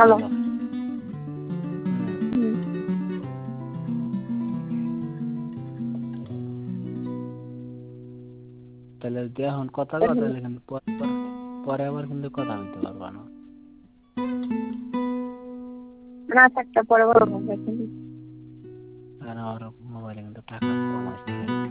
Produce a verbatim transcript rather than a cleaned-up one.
Hello. Hello. হুম। হুম। তাহলে যদি এখন কথা কও তাহলে কিন্তু পরে আবার পরে আবার কিন্তু কথা কইতে পারবা না। না থাকতে পরে বলবো। আর আমার মোবাইলে কিন্তু টাকা কম আসছে।